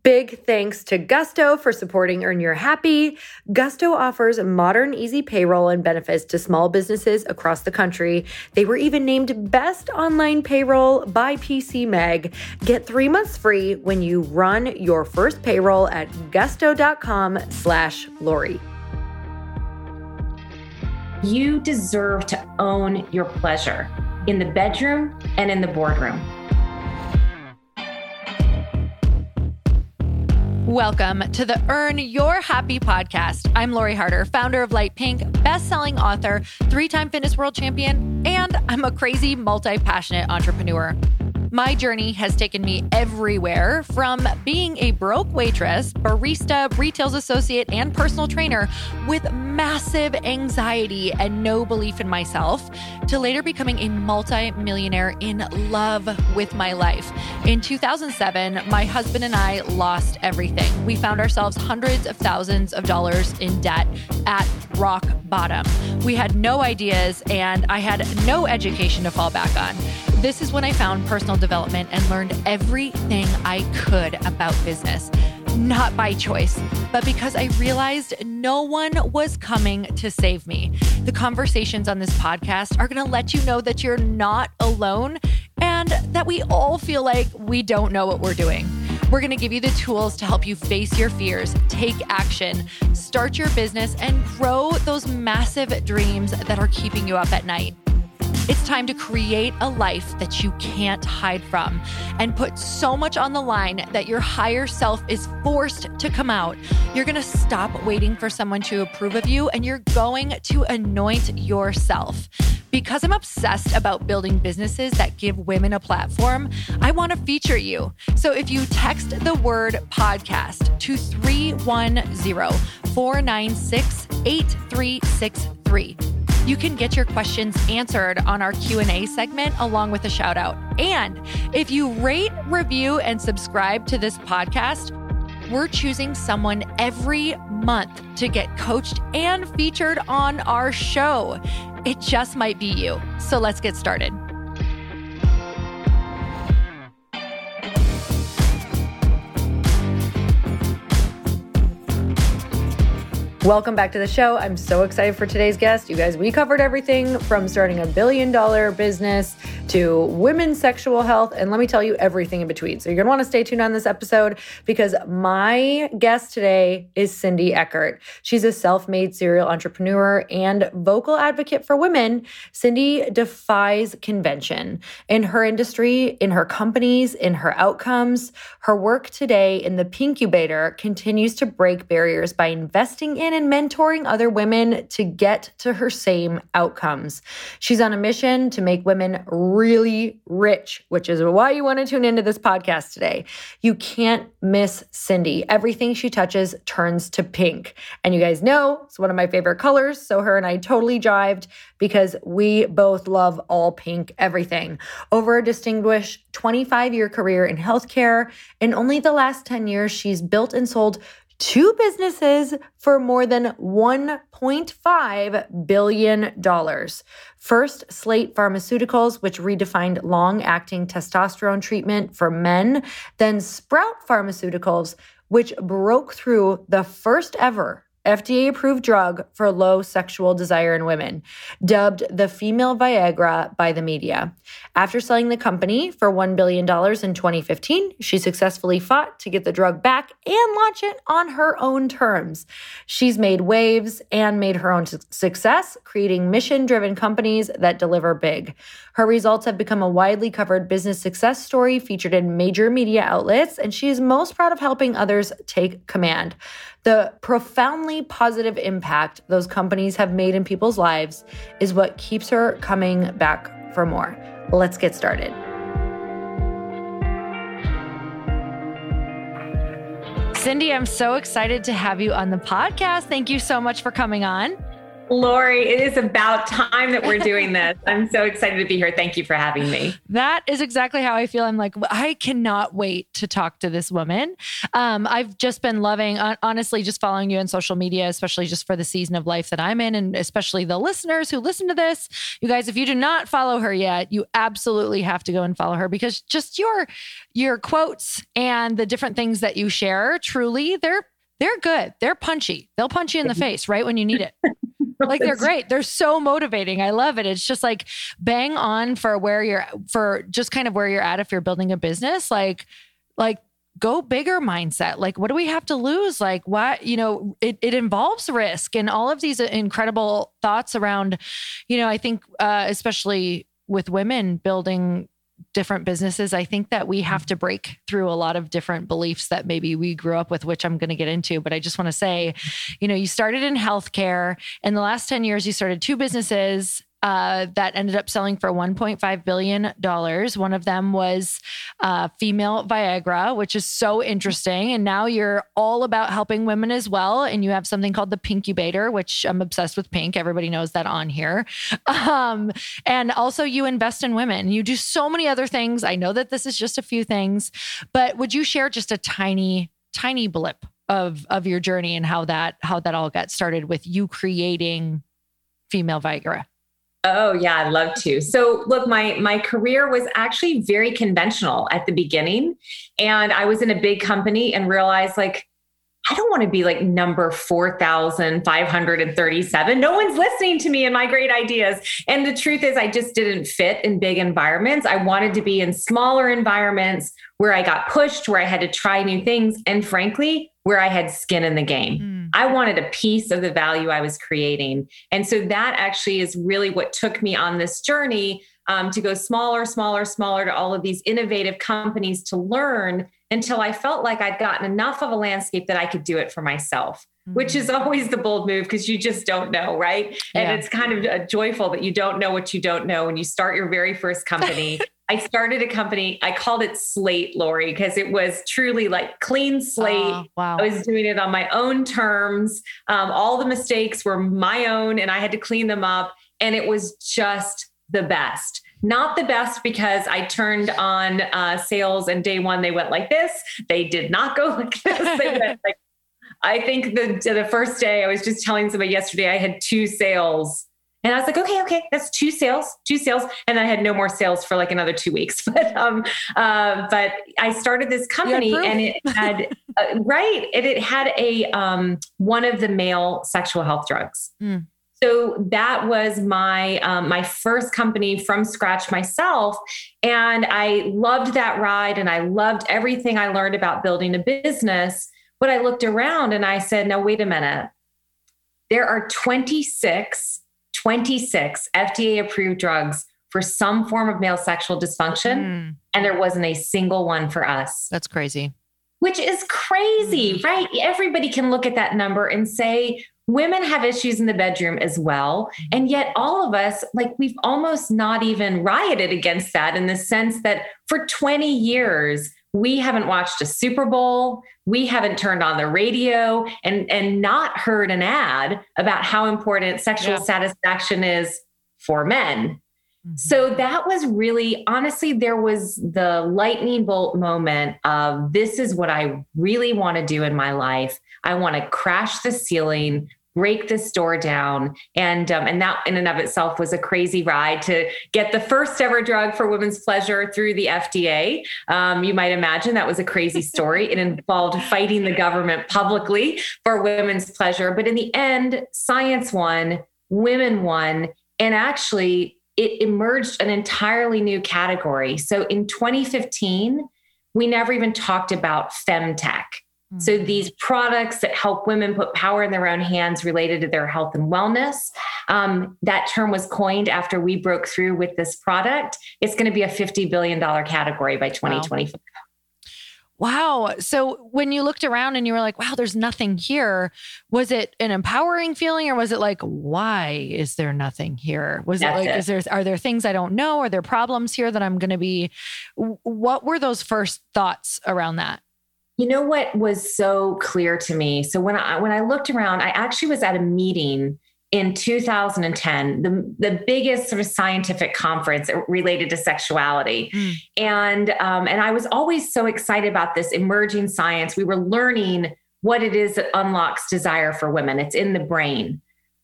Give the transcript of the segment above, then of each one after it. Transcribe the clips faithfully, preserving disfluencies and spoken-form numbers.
Big thanks to Gusto for supporting Earn Your Happy. Gusto offers modern, easy payroll and benefits to small businesses across the country. They were even named Best Online Payroll by P C Mag. Get three months free when you run your first payroll at gusto.com slash Lori. You deserve to own your pleasure in the bedroom and in the boardroom. Welcome to the Earn Your Happy podcast. I'm Lori Harder, founder of Light Pink, best-selling author, three-time fitness world champion, and I'm a crazy, multi-passionate entrepreneur. My journey has taken me everywhere, from being a broke waitress, barista, retail associate, and personal trainer with massive anxiety and no belief in myself, to later becoming a multi-millionaire in love with my life. In two thousand seven, my husband and I lost everything. We found ourselves hundreds of thousands of dollars in debt at rock bottom. We had no ideas, and I had no education to fall back on. This is when I found personal development and learned everything I could about business. Not by choice, but because I realized no one was coming to save me. The conversations on this podcast are going to let you know that you're not alone and that we all feel like we don't know what we're doing. We're going to give you the tools to help you face your fears, take action, start your business, and grow those massive dreams that are keeping you up at night. It's time to create a life that you can't hide from and put so much on the line that your higher self is forced to come out. You're going to stop waiting for someone to approve of you, and you're going to anoint yourself. Because I'm obsessed about building businesses that give women a platform, I want to feature you. So if you text the word podcast to three one zero, four nine six, eight three six three, you can get your questions answered on our Q and A segment along with a shout out. And if you rate, review, and subscribe to this podcast, we're choosing someone every month to get coached and featured on our show. It just might be you. So let's get started. Welcome back to the show. I'm so excited for today's guest. You guys, we covered everything from starting a billion dollar business to women's sexual health. And let me tell you everything in between. So you're going to want to stay tuned on this episode because my guest today is Cindy Eckert. She's a self-made serial entrepreneur and vocal advocate for women. Cindy defies convention in her industry, in her companies, in her outcomes. Her work today in the Pinkubator continues to break barriers by investing in and mentoring other women to get to her same outcomes. She's on a mission to make women really rich, which is why you want to tune into this podcast today. You can't miss Cindy. Everything she touches turns to pink. And you guys know it's one of my favorite colors. So her and I totally jived because we both love all pink everything. Over a distinguished twenty-five year career in healthcare, in only the last ten years, she's built and sold two businesses for more than one point five billion dollars. First, Slate Pharmaceuticals, which redefined long-acting testosterone treatment for men. Then Sprout Pharmaceuticals, which broke through the first ever F D A-approved drug for low sexual desire in women, dubbed the female Viagra by the media. After selling the company for one billion dollars in twenty fifteen, she successfully fought to get the drug back and launch it on her own terms. She's made waves and made her own success, creating mission-driven companies that deliver big. Her results have become a widely covered business success story featured in major media outlets, and she is most proud of helping others take command. The profoundly positive impact those companies have made in people's lives is what keeps her coming back for more. Let's get started. Cindy, I'm so excited to have you on the podcast. Thank you so much for coming on. Lori, it is about time that we're doing this. I'm so excited to be here. Thank you for having me. That is exactly how I feel. I'm like, I cannot wait to talk to this woman. Um, I've just been loving, honestly, just following you on social media, especially just for the season of life that I'm in, and especially the listeners who listen to this. You guys, if you do not follow her yet, you absolutely have to go and follow her, because just your your quotes and the different things that you share, truly, they're they're good. They're punchy. They'll punch you in the face right when you need it. Like, they're great. They're so motivating. I love it. It's just like bang on for where you're, for just kind of where you're at. If you're building a business, like, like go bigger mindset. Like, what do we have to lose? Like, what, you know, it, it involves risk and all of these incredible thoughts around, you know, I think, uh, especially with women building different businesses, I think that we have to break through a lot of different beliefs that maybe we grew up with, which I'm going to get into. But I just want to say, you know, you started in healthcare. In the last ten years, you started two businesses uh, that ended up selling for one point five billion dollars. One of them was uh, female Viagra, which is so interesting. And now you're all about helping women as well. And you have something called the Pinkubator, which I'm obsessed with pink. Everybody knows that on here. Um, and also you invest in women. You do so many other things. I know that this is just a few things, but would you share just a tiny, tiny blip of, of your journey and how that, how that all got started with you creating female Viagra? Oh yeah, I'd love to. So look, my, my career was actually very conventional at the beginning. And I was in a big company and realized, like, I don't want to be like number four thousand five hundred thirty-seven. No one's listening to me and my great ideas. And the truth is, I just didn't fit in big environments. I wanted to be in smaller environments where I got pushed, where I had to try new things. And frankly, where I had skin in the game. Mm. I wanted a piece of the value I was creating. And so that actually is really what took me on this journey um, to go smaller, smaller, smaller to all of these innovative companies to learn until I felt like I'd gotten enough of a landscape that I could do it for myself, mm. which is always the bold move because you just don't know, right? Yeah. And it's kind of uh, joyful that you don't know what you don't know when you start your very first company. I started a company, I called it Slate, Lori, because it was truly like clean slate. Oh, wow. I was doing it on my own terms. Um, all the mistakes were my own and I had to clean them up. And it was just the best. Not the best because I turned on uh, sales and day one, they went like this. They did not go like this. They went like, I think the, the first day I was just telling somebody yesterday, I had two sales. And I was like, okay, okay, that's two sales, two sales. And I had no more sales for like another two weeks. But um, uh, but I started this company and it had, uh, right. And it had a, um, one of the male sexual health drugs. Mm. So that was my, um, my first company from scratch myself. And I loved that ride and I loved everything I learned about building a business. But I looked around and I said, no, wait a minute. There are twenty-six twenty-six F D A approved drugs for some form of male sexual dysfunction. Mm. And there wasn't a single one for us. That's crazy. Which is crazy, mm. right? Everybody can look at that number and say, women have issues in the bedroom as well. Mm. And yet all of us, like we've almost not even rioted against that in the sense that for twenty years, we haven't watched a Super Bowl. We haven't turned on the radio and, and not heard an ad about how important sexual yeah. satisfaction is for men. Mm-hmm. So that was really, honestly, there was the lightning bolt moment of this is what I really want to do in my life. I want to crash the ceiling, break this door down. And, um, and that in and of itself was a crazy ride to get the first ever drug for women's pleasure through the F D A. Um, you might imagine that was a crazy story. It involved fighting the government publicly for women's pleasure. But in the end, science won, women won, and actually it emerged an entirely new category. So in twenty fifteen, we never even talked about femtech. So these products that help women put power in their own hands related to their health and wellness. Um, that term was coined after we broke through with this product. It's going to be a fifty billion dollars category by twenty twenty-five. Wow. wow. So when you looked around and you were like, wow, there's nothing here. Was it an empowering feeling or was it like, why is there nothing here? Was That's it like, it. is there, are there things I don't know? Are there problems here that I'm going to be, what were those first thoughts around that? You know what was so clear to me? So when I when I looked around, I actually was at a meeting in two thousand ten, the, the biggest sort of scientific conference related to sexuality. Mm. And, um, and I was always so excited about this emerging science. We were learning what it is that unlocks desire for women. It's in the brain.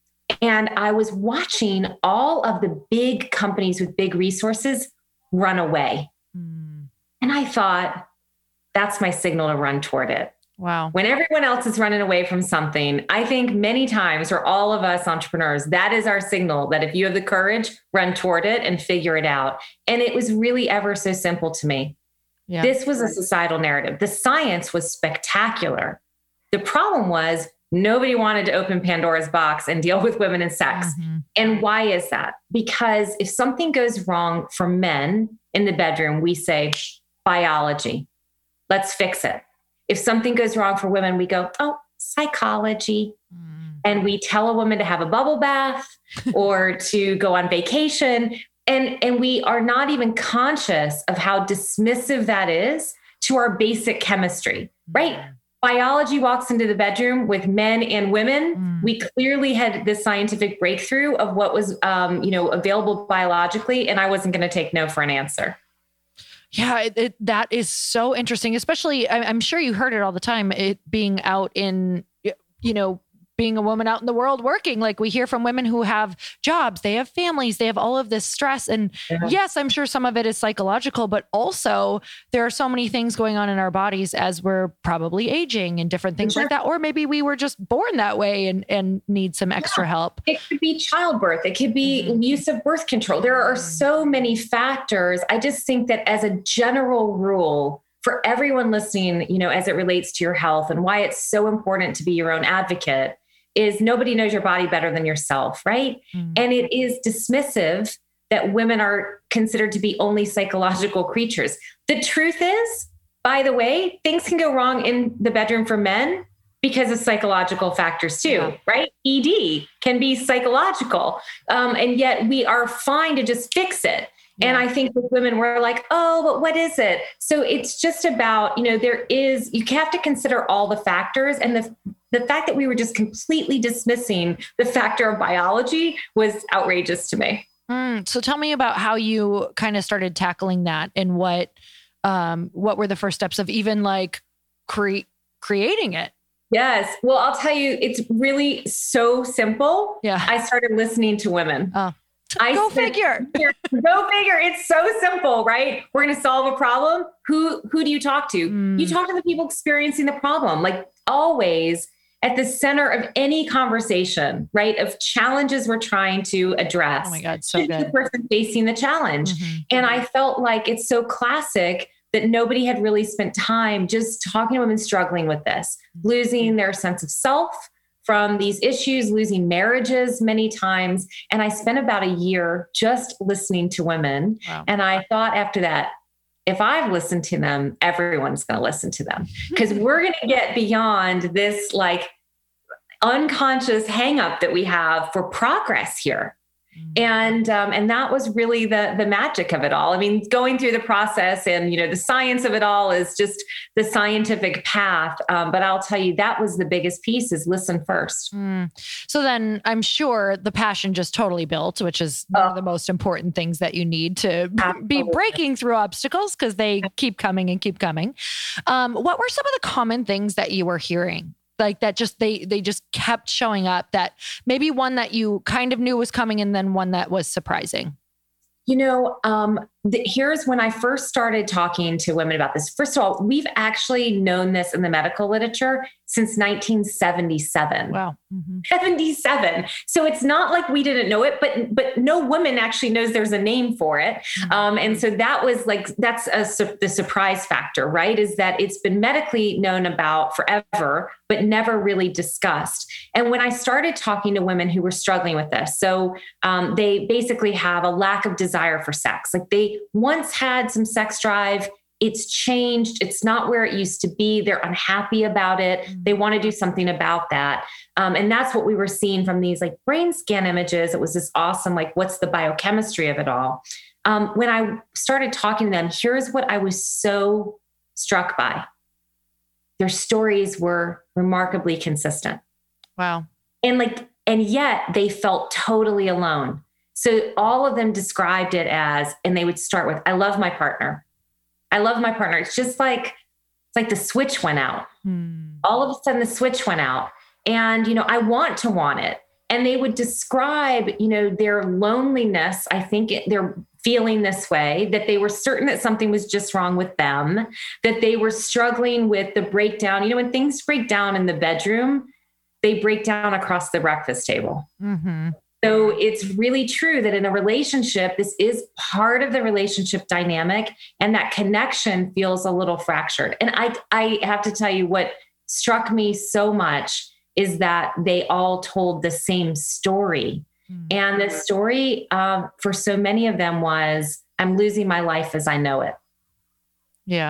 And I was watching all of the big companies with big resources run away. Mm. And I thought, that's my signal to run toward it. Wow. When everyone else is running away from something, I think many times for all of us entrepreneurs, that is our signal that if you have the courage, run toward it and figure it out. And it was really ever so simple to me. Yeah. This was a societal narrative. The science was spectacular. The problem was nobody wanted to open Pandora's box and deal with women and sex. Mm-hmm. And why is that? Because if something goes wrong for men in the bedroom, we say biology. Let's fix it. If something goes wrong for women, we go, oh, psychology. Mm. And we tell a woman to have a bubble bath or to go on vacation. And, and we are not even conscious of how dismissive that is to our basic chemistry, right? Mm. Biology walks into the bedroom with men and women. Mm. We clearly had this scientific breakthrough of what was, um, you know, available biologically. And I wasn't going to take no for an answer. Yeah, it, it, that is so interesting, especially I, I'm sure you heard it all the time, it being out in, you know, being a woman out in the world working. Like we hear from women who have jobs, they have families, they have all of this stress. And yeah. yes, I'm sure some of it is psychological, but also there are so many things going on in our bodies as we're probably aging and different things sure. like that. Or maybe we were just born that way and, and need some extra yeah. help. It could be childbirth. It could be mm-hmm. use of birth control. There are so many factors. I just think that as a general rule, for everyone listening, you know, as it relates to your health and why it's so important to be your own advocate, is nobody knows your body better than yourself, right? Mm. And it is dismissive that women are considered to be only psychological creatures. The truth is, by the way, things can go wrong in the bedroom for men because of psychological factors too, yeah. right? E D can be psychological. Um, and yet we are fine to just fix it. Yeah. And I think with women, we're like, oh, but what is it? So it's just about, you know, there is, you have to consider all the factors. And the, the fact that we were just completely dismissing the factor of biology was outrageous to me. Mm, so tell me about how you kind of started tackling that and what, um, what were the first steps of even like cre- creating it? Yes. Well, I'll tell you, it's really so simple. Yeah. I started listening to women. Oh. I go said, figure. Go figure. It's so simple, right? We're going to solve a problem. Who who do you talk to? Mm. You talk to the people experiencing the problem. Like always at the center of any conversation, right? Of challenges we're trying to address. Oh my God, so good. The person facing the challenge. Mm-hmm. And I felt like it's so classic that nobody had really spent time just talking to women struggling with this, mm-hmm. losing their sense of self from these issues, losing marriages many times. And I spent about a year just listening to women. Wow. And I thought after that, if I've listened to them, everyone's going to listen to them because we're going to get beyond this like unconscious hang up that we have for progress here. And, um, and that was really the, the magic of it all. I mean, going through the process and, you know, the science of it all is just the scientific path. Um, but I'll tell you, that was the biggest piece is listen first. Mm. So then I'm sure the passion just totally built, which is one oh. of the most important things that you need to Absolutely. be breaking through obstacles because they keep coming and keep coming. Um, what were some of the common things that you were hearing? Like that just, they, they just kept showing up, that maybe one that you kind of knew was coming and then one that was surprising? You know, um, the, here's when I first started talking to women about this. First of all, we've actually known this in the medical literature since nineteen seventy-seven. Wow. Mm-hmm. seventy-seven. So it's not like we didn't know it, but, but no woman actually knows there's a name for it. Mm-hmm. Um, and so that was like, that's a, su- the surprise factor, right? Is that it's been medically known about forever, but never really discussed. And when I started talking to women who were struggling with this, so um, they basically have a lack of desire for sex. Like they once had some sex drive. It's changed. It's not where it used to be. They're unhappy about it. Mm-hmm. They want to do something about that. Um, and that's what we were seeing from these like brain scan images. It was this awesome, like, what's the biochemistry of it all? Um, when I started talking to them, here's what I was so struck by. Their stories were remarkably consistent. Wow. And like, And yet they felt totally alone. So all of them described it as, and they would start with, I love my partner. I love my partner. It's just like, it's like the switch went out. Hmm. All of a sudden the switch went out and, you know, I want to want it. And they would describe, you know, their loneliness. I think it, they're feeling this way, that they were certain that something was just wrong with them, that they were struggling with the breakdown. You know, when things break down in the bedroom, they break down across the breakfast table. Mm-hmm. So it's really true that in a relationship, this is part of the relationship dynamic, and that connection feels a little fractured. And I, I have to tell you, what struck me so much is that they all told the same story. Mm-hmm. And the story uh, for so many of them was, I'm losing my life as I know it. Yeah.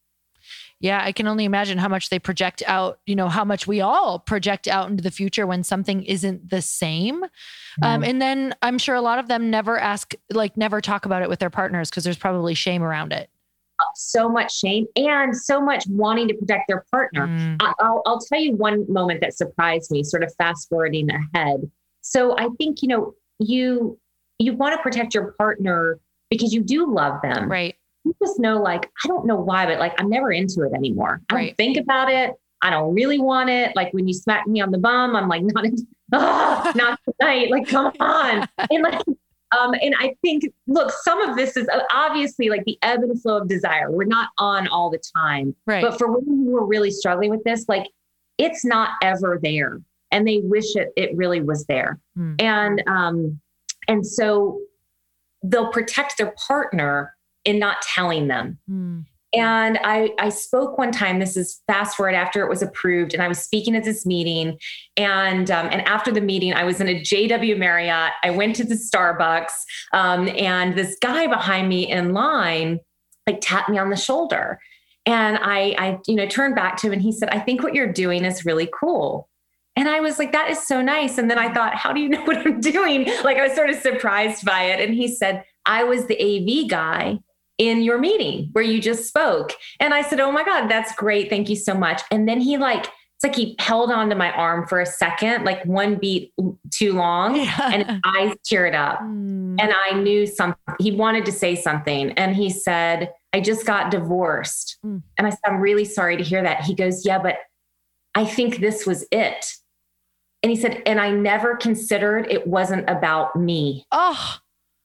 Yeah, I can only imagine how much they project out, you know, how much we all project out into the future when something isn't the same. Mm-hmm. Um, and then I'm sure a lot of them never ask, like never talk about it with their partners because there's probably shame around it. So much shame and so much wanting to protect their partner. Mm. I'll, I'll tell you one moment that surprised me, sort of fast forwarding ahead. So I think, you know, you, you want to protect your partner because you do love them. Right. You just know, like, I don't know why, but like, I'm never into it anymore. I right. don't think about it. I don't really want it. Like when you smack me on the bum, I'm like, not, into, oh, not tonight. Like, come on. And like, Um, and I think, look, some of this is obviously like the ebb and flow of desire. We're not on all the time. Right. But for women who are really struggling with this, like it's not ever there. And they wish it it really was there. Mm. And um, and so they'll protect their partner in not telling them. Mm. And I, I spoke one time, this is fast forward after it was approved, and I was speaking at this meeting. And um, and after the meeting, I was in a J W Marriott. I went to the Starbucks um, and this guy behind me in line, like tapped me on the shoulder. And I, I, you know, turned back to him and he said, I think what you're doing is really cool. And I was like, that is so nice. And then I thought, how do you know what I'm doing? Like I was sort of surprised by it. And he said, I was the A V guy in your meeting where you just spoke. And I said, oh my God, that's great. Thank you so much. And then he like, it's like he held onto my arm for a second, like one beat too long, yeah. and his eyes teared up. Mm. And I knew something, he wanted to say something. And he said, I just got divorced. Mm. And I said, I'm really sorry to hear that. He goes, yeah, but I think this was it. And he said, and I never considered it wasn't about me. Oh,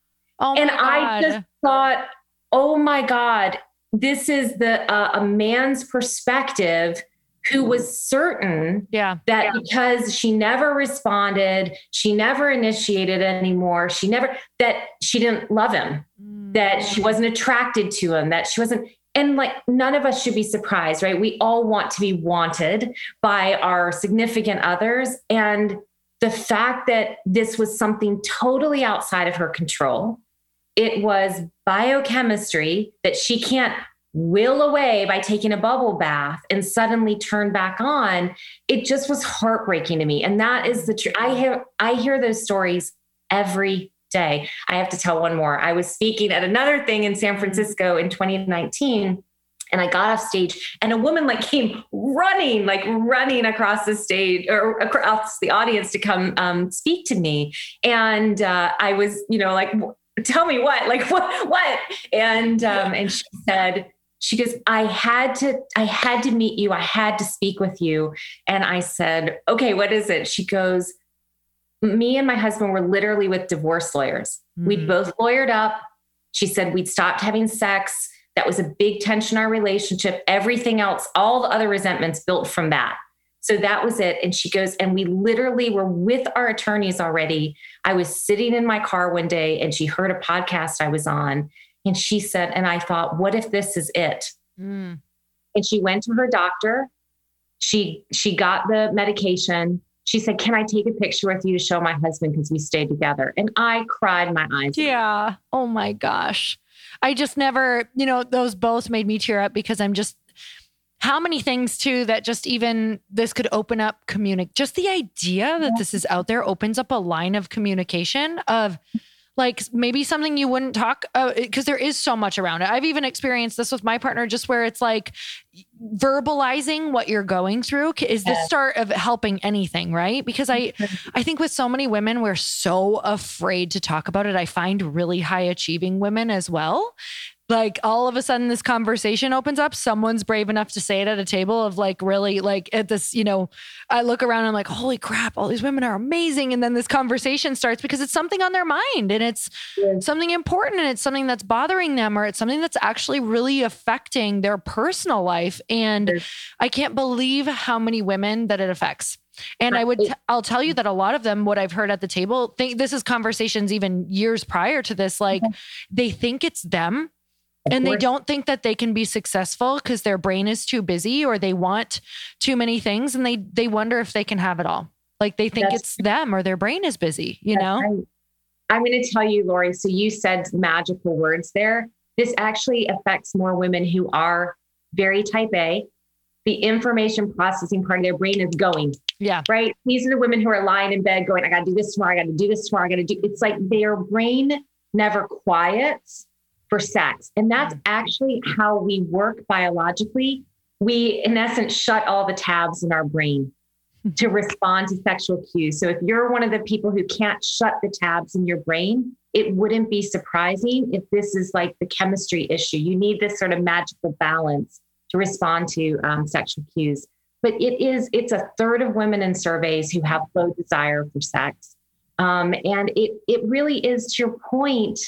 oh my and God. I just thought, oh my God, this is the uh, a man's perspective who was certain yeah. that yeah. because she never responded, she never initiated anymore, she never, that she didn't love him, mm. that she wasn't attracted to him, that she wasn't, and like none of us should be surprised, right? We all want to be wanted by our significant others. And the fact that this was something totally outside of her control, it was biochemistry that she can't will away by taking a bubble bath and suddenly turn back on. It just was heartbreaking to me. And that is the truth. I hear, I hear those stories every day. I have to tell one more. I was speaking at another thing in San Francisco in twenty nineteen. And I got off stage and a woman like came running, like running across the stage or across the audience to come um, speak to me. And uh, I was, you know, like, tell me what, like what, what? And, um, and she said, she goes, I had to, I had to meet you. I had to speak with you. And I said, okay, what is it? She goes, me and my husband were literally with divorce lawyers. Mm-hmm. We'd both lawyered up. She said, we'd stopped having sex. That was a big tension in our relationship. Everything else, all the other resentments built from that. So that was it. And she goes, and we literally were with our attorneys already. I was sitting in my car one day and she heard a podcast I was on. And she said, and I thought, what if this is it? Mm. And she went to her doctor. She, she got the medication. She said, can I take a picture with you to show my husband? Because we stayed together. And I cried my eyes. Yeah. Oh my gosh. I just never, you know, those both made me tear up because I'm just, how many things too that just even this could open up communic. Just the idea that this is out there opens up a line of communication of like maybe something you wouldn't talk, because uh, there is so much around it. I've even experienced this with my partner, just where it's like verbalizing what you're going through is the start of helping anything, right? Because I, I think with so many women, we're so afraid to talk about it. I find really high achieving women as well. Like all of a sudden this conversation opens up, someone's brave enough to say it at a table of like, really like at this, you know, I look around and I'm like, holy crap, all these women are amazing. And then this conversation starts because it's something on their mind and it's yeah. something important and it's something that's bothering them or it's something that's actually really affecting their personal life. And yeah. I can't believe how many women that it affects. And I would, t- I'll tell you that a lot of them, what I've heard at the table, think this is conversations even years prior to this, like mm-hmm. they think it's them. And they don't think that they can be successful because their brain is too busy or they want too many things. And they, they wonder if they can have it all. Like they think That's it's them or their brain is busy, you know? Right. I'm going to tell you, Lori, so you said magical words there. This actually affects more women who are very type A. The information processing part of their brain is going. Yeah. Right. These are the women who are lying in bed going, I got to do this tomorrow. I got to do this tomorrow. I got to do, it's like their brain never quiets for sex. And that's actually how we work biologically. We, in essence, shut all the tabs in our brain to respond to sexual cues. So if you're one of the people who can't shut the tabs in your brain, it wouldn't be surprising if this is like the chemistry issue. You need this sort of magical balance to respond to um, sexual cues. But it is, it's a third of women in surveys who have low desire for sex. Um, and it it really is, to your point,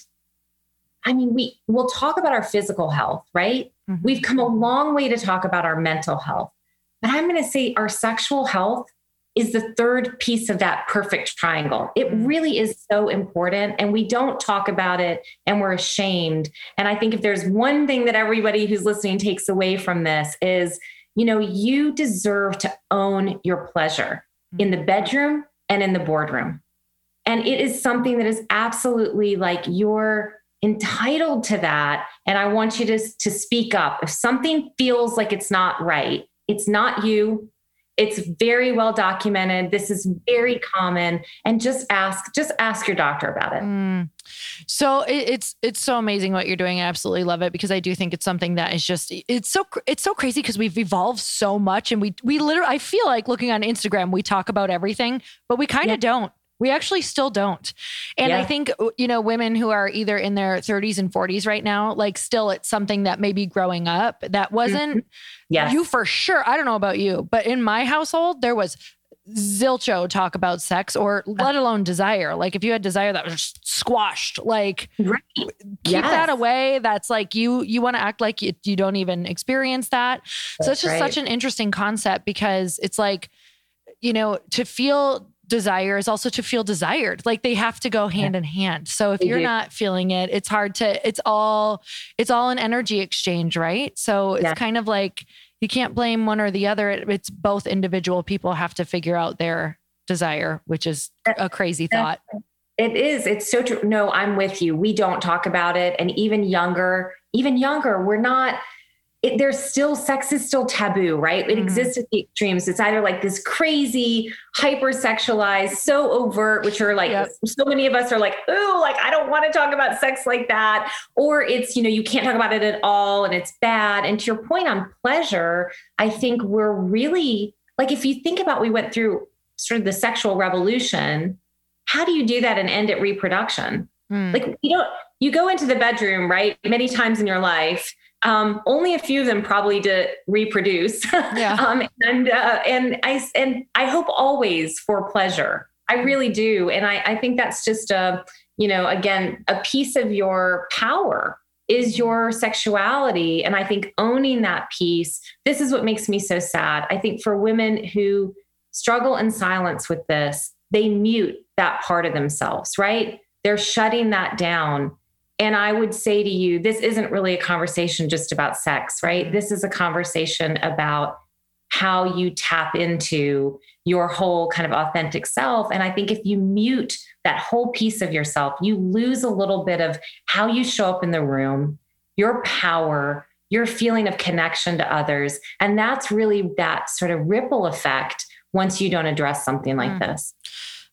I mean, we we'll talk about our physical health, right? Mm-hmm. We've come a long way to talk about our mental health. But I'm going to say our sexual health is the third piece of that perfect triangle. It really is so important. And we don't talk about it and we're ashamed. And I think if there's one thing that everybody who's listening takes away from this is, you know, you deserve to own your pleasure in the bedroom and in the boardroom. And it is something that is absolutely like you're entitled to that. And I want you to, to speak up. If something feels like it's not right, it's not you. It's very well documented. This is very common. And just ask, just ask your doctor about it. Mm. So it, it's, it's so amazing what you're doing. I absolutely love it because I do think it's something that is just, it's so, it's so crazy because we've evolved so much and we, we literally, I feel like looking on Instagram, we talk about everything, but we kind of yeah. don't. We actually still don't. And yeah. I think, you know, women who are either in their thirties and forties right now, like still it's something that maybe growing up that wasn't mm-hmm. yes. you for sure. I don't know about you, but in my household, there was zilcho talk about sex or let alone desire. Like if you had desire that was just squashed, like right. keep yes. that away. That's like you, you want to act like you, you don't even experience that. That's so it's just right. such an interesting concept because it's like, you know, to feel desire is also to feel desired. Like they have to go hand yeah. in hand. So if they you're do. not feeling it, it's hard to, it's all, it's all an energy exchange, right? So it's yeah. kind of like, you can't blame one or the other. It, it's both individual people have to figure out their desire, which is a crazy thought. It is. It's so true. No, I'm with you. We don't talk about it. And even younger, even younger, we're not, It, there's still, sex is still taboo, right? It mm-hmm. exists at the extremes. It's either like this crazy, hyper-sexualized, so overt, which are like, yep. so many of us are like, ooh, like, I don't want to talk about sex like that. Or it's, you know, you can't talk about it at all and it's bad. And to your point on pleasure, I think we're really, like, if you think about, we went through sort of the sexual revolution, how do you do that and end at reproduction? Mm. Like, you don't, you go into the bedroom, right? Many times in your life, Um, only a few of them probably to reproduce. Yeah. um, and, uh, and I, and I hope always for pleasure. I really do. And I, I think that's just a, you know, again, a piece of your power is your sexuality. And I think owning that piece, this is what makes me so sad. I think for women who struggle in silence with this, they mute that part of themselves, right? They're shutting that down. And I would say to you, this isn't really a conversation just about sex, right? This is a conversation about how you tap into your whole kind of authentic self. And I think if you mute that whole piece of yourself, you lose a little bit of how you show up in the room, your power, your feeling of connection to others. And that's really that sort of ripple effect once you don't address something like mm. this.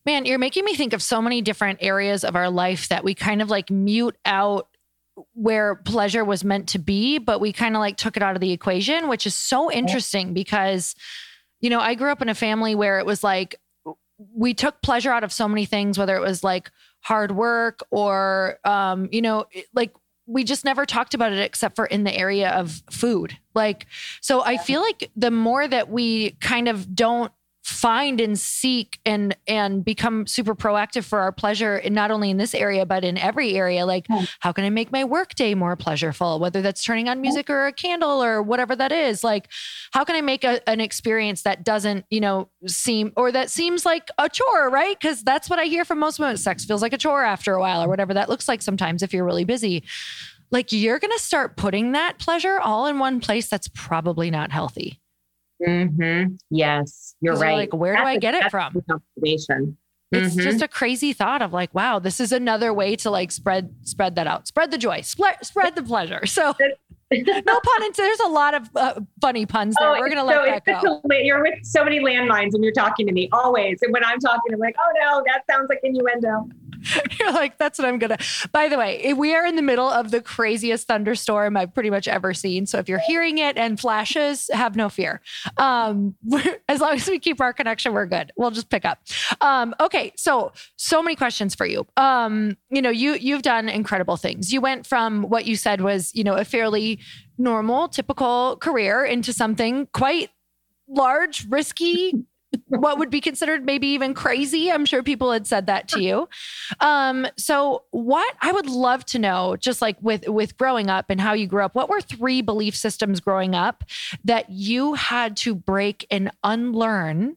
Man, you're making me think of so many different areas of our life that we kind of like mute out where pleasure was meant to be, but we kind of like took it out of the equation, which is so interesting because, you know, I grew up in a family where it was like, we took pleasure out of so many things, whether it was like hard work or, um, you know, like we just never talked about it except for in the area of food. Like, so I feel like the more that we kind of don't find and seek and and become super proactive for our pleasure, and not only in this area, but in every area, like how can I make my work day more pleasureful, whether that's turning on music or a candle or whatever that is. Like, how can I make a, an experience that doesn't, you know, seem, or that seems like a chore, right? Because that's what I hear from most women. Sex feels like a chore after a while, or whatever that looks like sometimes if you're really busy. Like, you're going to start putting that pleasure all in one place that's probably not healthy. Mm-hmm. Yes, you're right. Like, where that's do I a, get it from? Observation. It's mm-hmm. just a crazy thought of like, wow, this is another way to like spread spread that out, spread the joy, spread spread the pleasure. So, no pun intended. There's a lot of uh, funny puns there. Oh, We're gonna let so that go. A, you're with so many landmines when you're talking to me, always. And when I'm talking, I'm like, oh no, that sounds like innuendo. You're like, that's what I'm gonna. By the way, we are in the middle of the craziest thunderstorm I've pretty much ever seen. So if you're hearing it and flashes, have no fear. Um, as long as we keep our connection, we're good. We'll just pick up. Um, okay, so so many questions for you. Um, you know, you you've done incredible things. You went from what you said was, you know, a fairly normal, typical career into something quite large, risky. What would be considered maybe even crazy. I'm sure people had said that to you. Um, so what I would love to know, just like with, with growing up and how you grew up, what were three belief systems growing up that you had to break and unlearn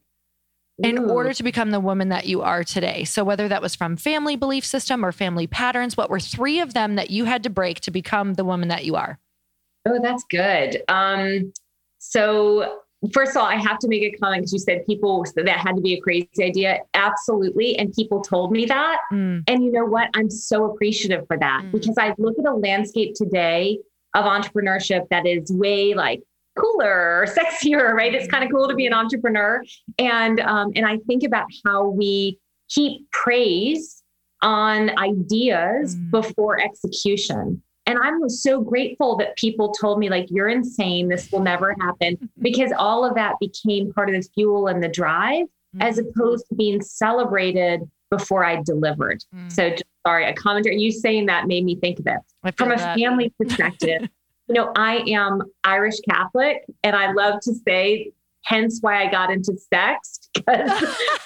in Ooh. order to become the woman that you are today? So whether that was from family belief system or family patterns, what were three of them that you had to break to become the woman that you are? Oh, that's good. Um, so First of all, I have to make a comment because you said people that had to be a crazy idea. Absolutely. And people told me that. Mm. And you know what? I'm so appreciative for that mm. because I look at a landscape today of entrepreneurship that is way like cooler or sexier, right? It's kind of cool to be an entrepreneur. And, um, and I think about how we keep praise on ideas mm. before execution. And I'm so grateful that people told me, like, you're insane. This will never happen, because all of that became part of the fuel and the drive, mm-hmm. as opposed to being celebrated before I delivered. Mm-hmm. So just, sorry, a commentary. You saying that made me think of it from a that. family perspective. You know, I am Irish Catholic, and I love to say, hence why I got into sex, because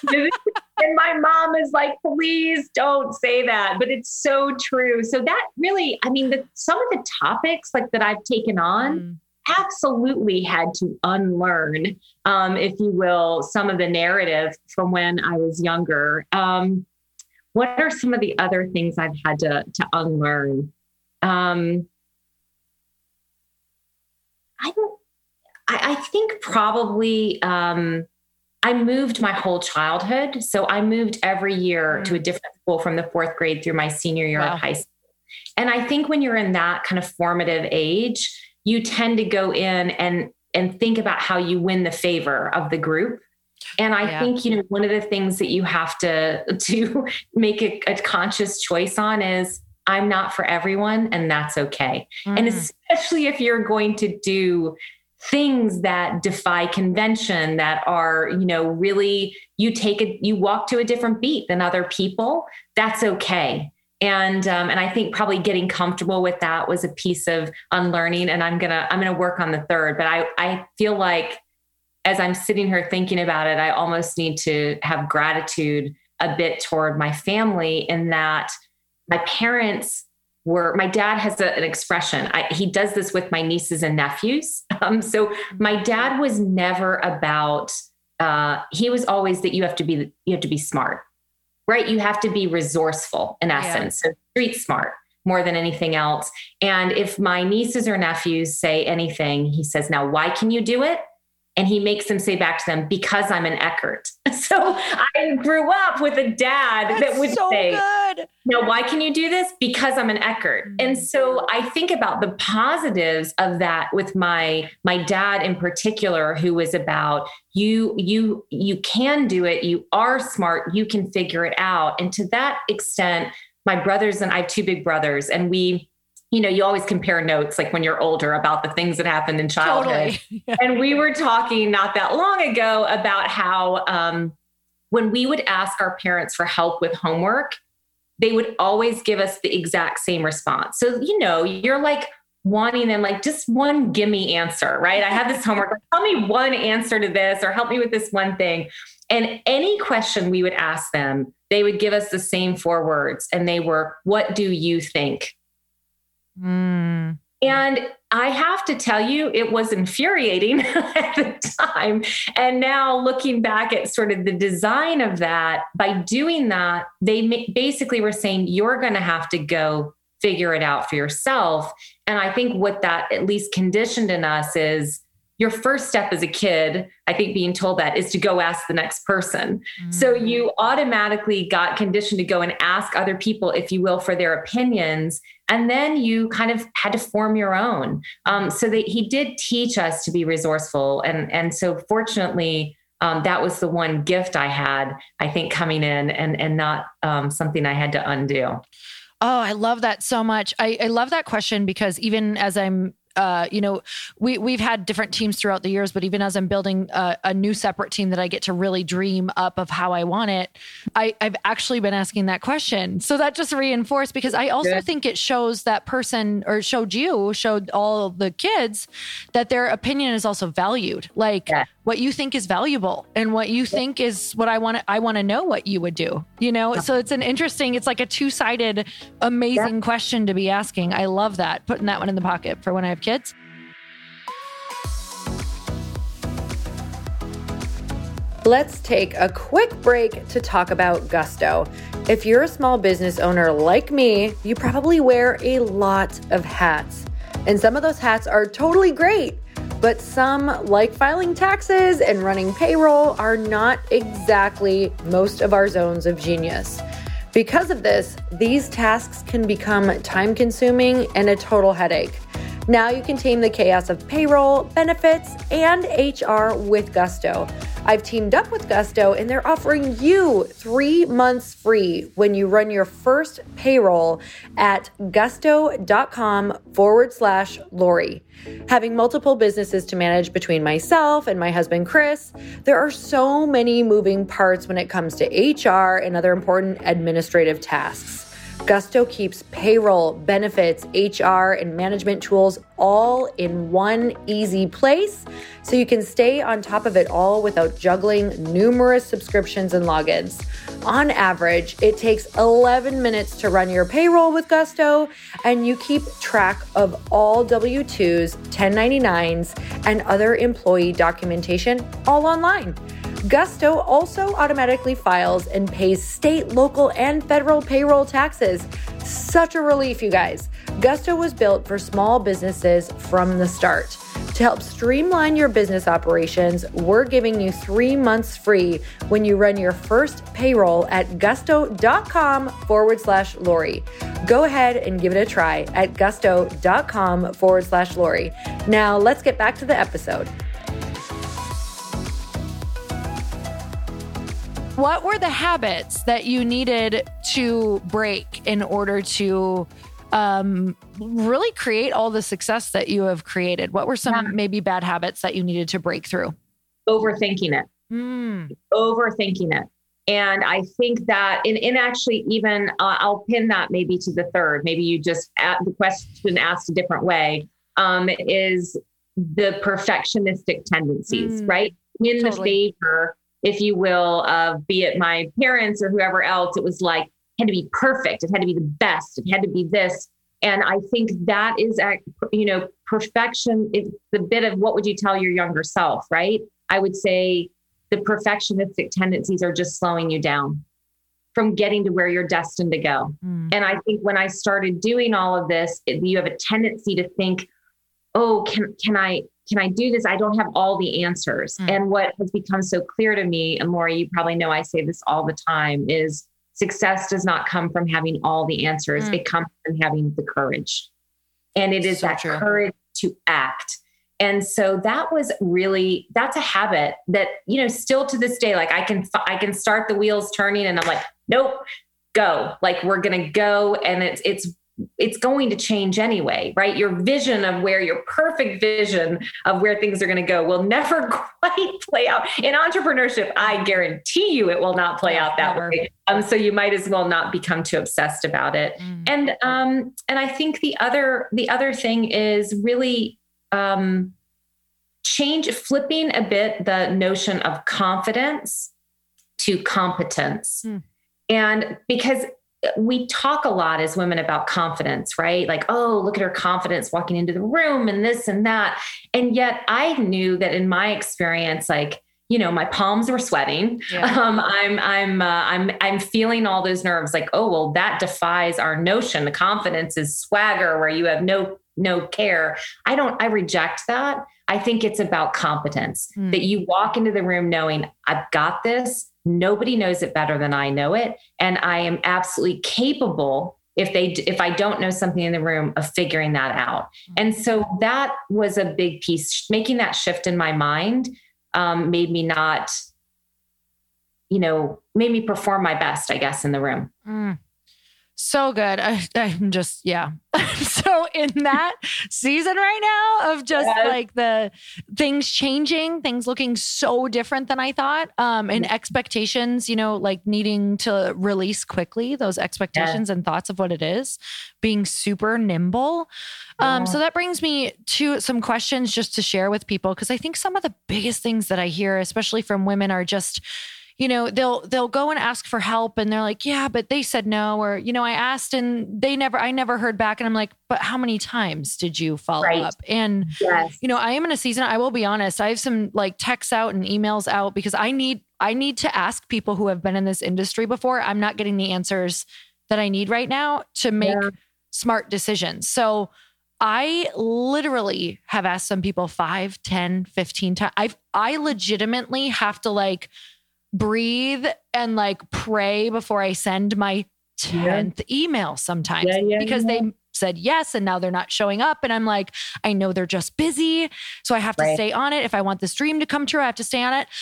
and my mom is like, please don't say that, but it's so true. So that really, I mean, the, some of the topics like that I've taken on mm. absolutely had to unlearn, um, if you will, some of the narrative from when I was younger. Um, what are some of the other things I've had to, to unlearn? Um, I don't, I, I think probably, um, I moved my whole childhood. So I moved every year mm. to a different school from the fourth grade through my senior year wow. of high school. And I think when you're in that kind of formative age, you tend to go in and, and think about how you win the favor of the group. And I yeah. think, you know, one of the things that you have to, to make a, a conscious choice on is, I'm not for everyone, and that's okay. Mm. And especially if you're going to do things that defy convention, that are, you know, really, you take it, you walk to a different beat than other people, that's okay. And, um, and I think probably getting comfortable with that was a piece of unlearning. And I'm going to, I'm going to work on the third, but I, I feel like as I'm sitting here thinking about it, I almost need to have gratitude a bit toward my family, in that my parents were, my dad has a, an expression. I, he does this with my nieces and nephews. Um, so my dad was never about, uh, he was always that you have to be, you have to be smart, right? You have to be resourceful in essence, yeah. so street smart more than anything else. And if my nieces or nephews say anything, he says, now, why can you do it? And he makes them say back to them, because I'm an Eckert. So I grew up with a dad That's that would so say, good. now, why can you do this? Because I'm an Eckert. Mm-hmm. And so I think about the positives of that with my, my dad in particular, who was about you, you, you can do it. You are smart. You can figure it out. And to that extent, my brothers and I have two big brothers, and we, you know, you always compare notes, like when you're older, about the things that happened in childhood. Totally. Yeah. And we were talking not that long ago about how um, when we would ask our parents for help with homework, they would always give us the exact same response. So, you know, you're like wanting them, like, just one gimme answer, right? I have this homework, like, tell me one answer to this, or help me with this one thing. And any question we would ask them, they would give us the same four words. And they were, what do you think? Mm. And I have to tell you, it was infuriating at the time. And now looking back at sort of the design of that, by doing that, they ma- basically were saying, you're going to have to go figure it out for yourself. And I think what that at least conditioned in us is, your first step as a kid, I think being told that, is to go ask the next person. Mm-hmm. So you automatically got conditioned to go and ask other people, if you will, for their opinions. And then you kind of had to form your own. Um, so that he did teach us to be resourceful. And, and so fortunately, um, that was the one gift I had, I think, coming in, and, and not um, something I had to undo. Oh, I love that so much. I, I love that question, because even as I'm Uh, you know, we, we've had different teams throughout the years, but even as I'm building a, a new separate team that I get to really dream up of how I want it, I, I've actually been asking that question. So that just reinforced, because I also Good. think it shows that person, or showed you, showed all the kids, that their opinion is also valued. Like yeah. what you think is valuable, and what you yeah. think is what I want to, I want to know what you would do, you know? Yeah. So it's an interesting, it's like a two-sided, amazing yeah. question to be asking. I love that. Putting that one in the pocket for when I have kids. Let's take a quick break to talk about Gusto. If you're a small business owner like me, you probably wear a lot of hats. And some of those hats are totally great, but some, like filing taxes and running payroll, are not exactly most of our zones of genius. Because of this, these tasks can become time-consuming and a total headache. Now you can tame the chaos of payroll, benefits, and H R with Gusto. I've teamed up with Gusto, and they're offering you three months free when you run your first payroll at gusto.com forward slash Lori. Having multiple businesses to manage between myself and my husband, Chris, there are so many moving parts when it comes to H R and other important administrative tasks. Gusto keeps payroll, benefits, H R, and management tools all in one easy place, so you can stay on top of it all without juggling numerous subscriptions and logins. On average, it takes eleven minutes to run your payroll with Gusto, and you keep track of all W two's, ten ninety-nines, and other employee documentation all online. Gusto also automatically files and pays state, local, and federal payroll taxes. Such a relief, you guys. Gusto was built for small businesses from the start. To help streamline your business operations, we're giving you three months free when you run your first payroll at gusto.com forward slash Lori. Go ahead and give it a try at gusto.com forward slash Lori. Now let's get back to the episode. What were the habits that you needed to break in order to um, really create all the success that you have created? What were some yeah. maybe bad habits that you needed to break through? Overthinking it. Mm. Overthinking it. And I think that, and, and actually even, uh, I'll pin that maybe to the third, maybe you just, add the question asked a different way, um, is the perfectionistic tendencies, mm. right? In totally. the favor, if you will, of be it my parents or whoever else, it was like, it had to be perfect. It had to be the best. It had to be this. And I think that is, you know, perfection is the bit of what would you tell your younger self, right? I would say the perfectionistic tendencies are just slowing you down from getting to where you're destined to go. Mm. And I think when I started doing all of this, it, you have a tendency to think, oh, can, can I, can I do this? I don't have all the answers. Mm. And what has become so clear to me, and Lori, you probably know I say this all the time, is success does not come from having all the answers. Mm. It comes from having the courage. And it is so that true. Courage to act. And so that was really, that's a habit that, you know, still to this day, like I can, I can start the wheels turning and I'm like, nope, go. Like we're going to go. And it's, it's, it's going to change anyway, right? Your vision of where your perfect vision of where things are going to go will never quite play out. In entrepreneurship, I guarantee you it will not play out that never. way. Um, so you might as well not become too obsessed about it. Mm. And, um, and I think the other, the other thing is really, um, change, flipping a bit the notion of confidence to competence. Mm. And because we talk a lot as women about confidence, right? Like, oh, look at her confidence walking into the room and this and that. And yet I knew that in my experience, like, you know, my palms were sweating. Yeah. Um, I'm, I'm, uh, I'm, I'm feeling all those nerves like, oh, well, that defies our notion. The confidence is swagger where you have no, no care. I don't, I reject that. I think it's about competence, mm. that you walk into the room knowing I've got this. Nobody knows it better than I know it. And I am absolutely capable, if they, if I don't know something in the room, of figuring that out. And so that was a big piece. Making that shift in my mind um, made me not, you know, made me perform my best, I guess, in the room. Mm. So good. I, I'm just, yeah. So in that season right now of just yes. like the things changing, things looking so different than I thought, um, and expectations, you know, like needing to release quickly those expectations yeah. and thoughts of what it is, being super nimble. Um, yeah. So that brings me to some questions just to share with people, because I think some of the biggest things that I hear, especially from women, are just, you know, they'll, they'll go and ask for help and they're like, yeah, but they said no. Or, you know, I asked and they never, I never heard back. And I'm like, but how many times did you follow right. up? And, yes. you know, I am in a season, I will be honest, I have some like texts out and emails out because I need, I need to ask people who have been in this industry before. I'm not getting the answers that I need right now to make yeah. smart decisions. So I literally have asked some people five, ten, fifteen times. I've, I legitimately have to like, breathe and like pray before I send my tenth yeah. email sometimes yeah, yeah, because yeah. they said yes and now they're not showing up. And I'm like, I know they're just busy. So I have to right. stay on it. If I want this dream to come true, I have to stay on it.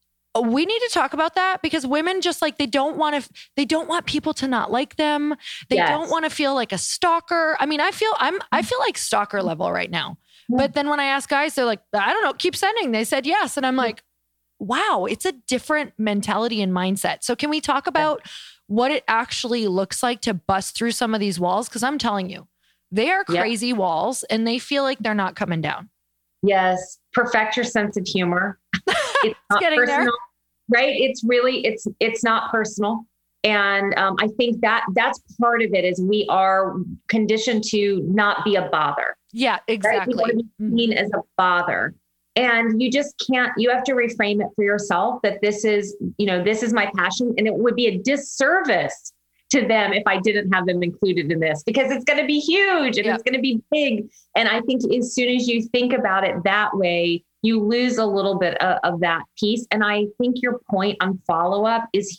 We need to talk about that because women just like, they don't want to, they don't want people to not like them. They yes. don't want to feel like a stalker. I mean, I feel, I'm, I feel like stalker level right now. Yeah. But then when I ask guys, they're like, I don't know, keep sending. They said yes. And I'm like, wow, it's a different mentality and mindset. So can we talk about what it actually looks like to bust through some of these walls? Because I'm telling you, they are crazy yep. walls and they feel like they're not coming down. Yes. Perfect your sense of humor. It's not getting personal, there. Right? It's really, it's, it's not personal. And um, I think that that's part of it is we are conditioned to not be a bother. Yeah, exactly. Right? We want to be seen mm-hmm. as a bother. And you just can't, you have to reframe it for yourself that this is, you know, this is my passion. And it would be a disservice to them if I didn't have them included in this because it's going to be huge and yeah. it's going to be big. And I think as soon as you think about it that way, you lose a little bit of, of that piece. And I think your point on follow-up is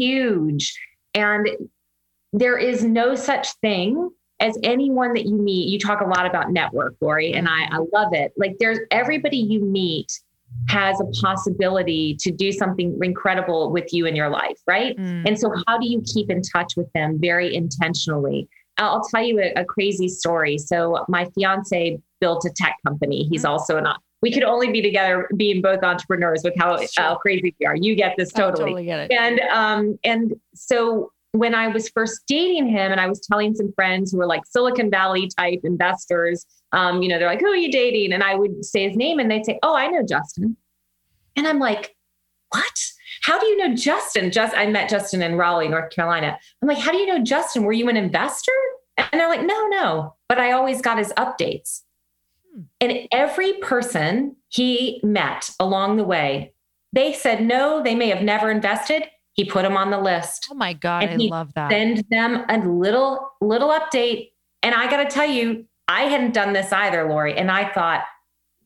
huge. And there is no such thing as anyone that you meet. You talk a lot about network, Lori, and I, I love it. Like there's everybody you meet has a possibility to do something incredible with you in your life, right? Mm. And so how do you keep in touch with them very intentionally? I'll tell you a, a crazy story. So my fiance built a tech company. He's mm. also an, we could only be together being both entrepreneurs with how, how crazy we are. You get this totally. I totally get it. And, um, and so when I was first dating him and I was telling some friends who were like Silicon Valley type investors, um, you know, they're like, who are you dating? And I would say his name and they'd say, oh, I know Justin. And I'm like, what? How do you know Justin? Just I met Justin in Raleigh, North Carolina. I'm like, how do you know Justin? Were you an investor? And they're like, no, no, but I always got his updates. Hmm. And every person he met along the way, they said, no, they may have never invested. He put them on the list. Oh my God, I love that. Send them a little, little update. And I got to tell you, I hadn't done this either, Lori. And I thought,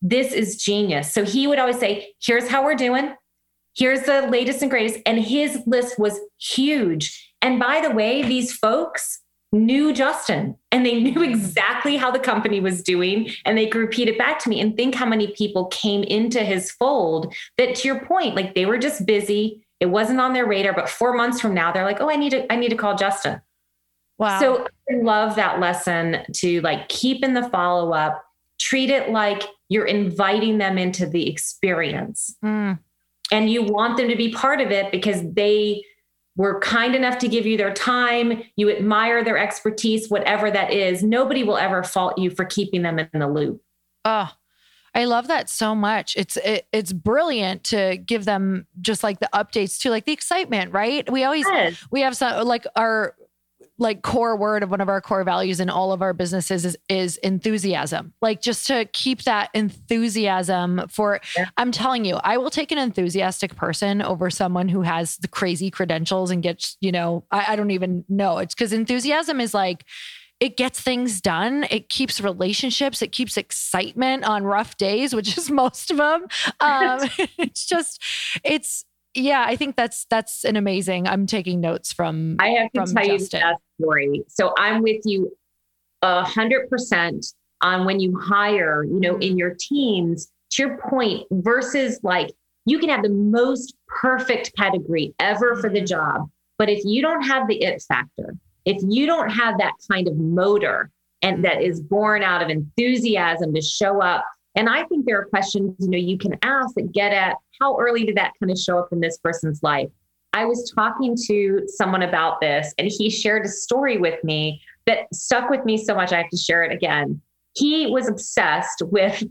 this is genius. So he would always say, here's how we're doing. Here's the latest and greatest. And his list was huge. And by the way, these folks knew Justin and they knew exactly how the company was doing, and they could repeat it back to me. And think how many people came into his fold that, to your point, like they were just busy. It wasn't on their radar, but four months from now, they're like, oh, I need to, I need to call Justin. Wow. So I love that lesson to like keep in the follow-up, treat it like you're inviting them into the experience Mm. and you want them to be part of it because they were kind enough to give you their time. You admire their expertise, whatever that is. Nobody will ever fault you for keeping them in the loop. Oh, I love that so much. It's it, it's brilliant to give them just like the updates too, like the excitement, right? We always, Yes. we have some like our like core word of one of our core values in all of our businesses is, is enthusiasm. Like just to keep that enthusiasm for, Yeah. I'm telling you, I will take an enthusiastic person over someone who has the crazy credentials and gets, you know, I, I don't even know. It's because enthusiasm is like, it gets things done. It keeps relationships. It keeps excitement on rough days, which is most of them. Um, it's just, it's, yeah, I think that's, that's an amazing, I'm taking notes from, I have to from tell Justin. you that story. So I'm with you a hundred percent on when you hire, you know, in your teams, to your point, versus like, you can have the most perfect pedigree ever for the job. But if you don't have the it factor, if you don't have that kind of motor and that is born out of enthusiasm to show up. And I think there are questions, you know, you can ask that get at how early did that kind of show up in this person's life? I was talking to someone about this and he shared a story with me that stuck with me so much. I have to share it again. He was obsessed with